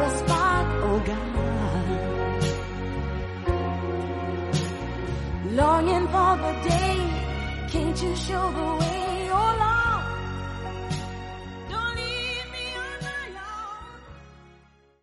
a spark, oh God. Longing for the day, can't you show the way?